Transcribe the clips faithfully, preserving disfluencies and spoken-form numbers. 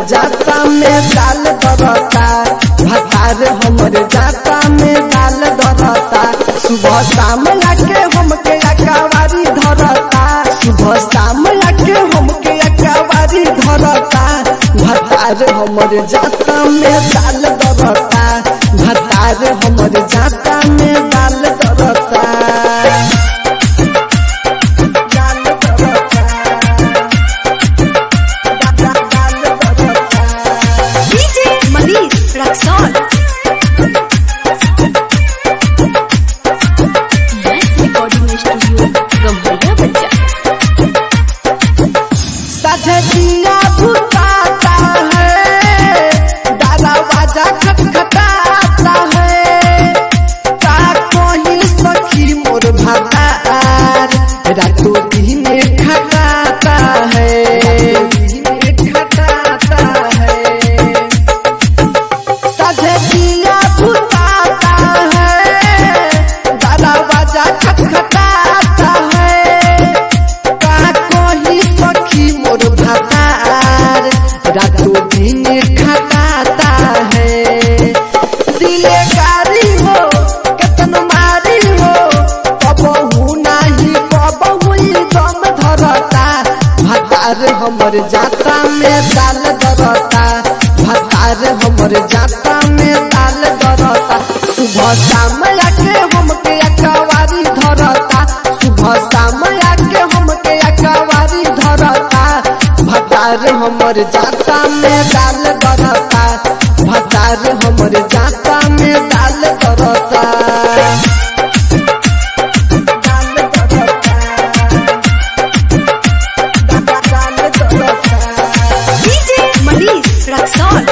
जाता में दाल दरता, भतार हमर जाता में दाल दरता। सुबह शाम लाके हमके अकावारी धरता, सुबह शाम लाके हमके अकावारी धरता। भतार हमर जाता में दाल दरता, भतार हमर जाता में दाल दरता। सजनिया भुताता है, दरवाजा खटखटाता है, का कोई सखी मोर भतार रातों दिन खटाता है, खटाता है। सजनिया भुताता है, दरवाजा खटखटाता है, का कोई सखी मोर भतार रातों दिन खटाता है। दिले गारी हो केतन मारी हो, कबहू नाही कबहू दम धरता। भतार हमर जाता में दाल दरता, भतार हमर जाता में दाल दरता। सुबह शाम आके हमके अकावारी धरता, सुबह शाम आके हमके अकावारी धरता। भतार हमर जाता में दाल दरता, भतार हमर जाता में दाल दरता। दाल दरता, दाल दरता। डीजे मनीष रक्सौल।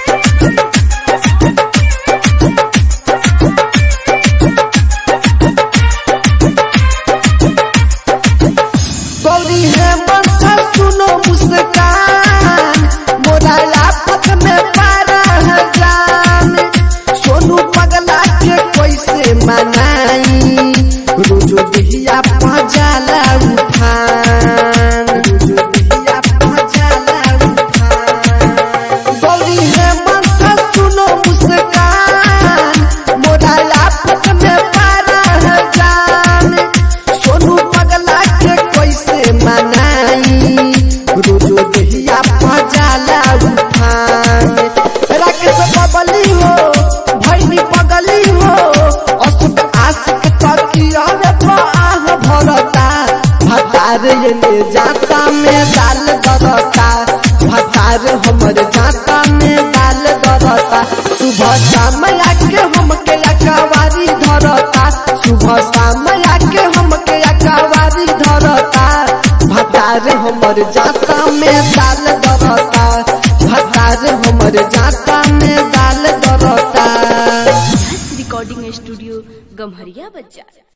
गौरी है मंथा सुनो मुस्कान, मोरा लापत में पारा है जान। सोनू पगला के कैसे मनाई, रोजो दिहिया पजाला उठान, रोजो दिहिया पजाला उठान। गौरी है मंथा सुनो मुस्कान, मोरा लापत में पारा है जान। सोनू पगला के कैसे मनाई, रोजो दिहिया पजाला उठान। राकेश बबली हो भैनी पगली हो, अशोक आशिक तकिया में आह भरता। भतार ले जाता में दाल दरता, भतार हमर जाता में दाल दरता। सुबह शाम आके हमके अकावारी धरता, सुबह शाम आके हमके अकावारी धरता। भतार हमर जाता में दाल दरता, भतार हमर जाता में दाल दरता। रिकॉर्डिंग स्टूडियो गम्हरिया बाजार।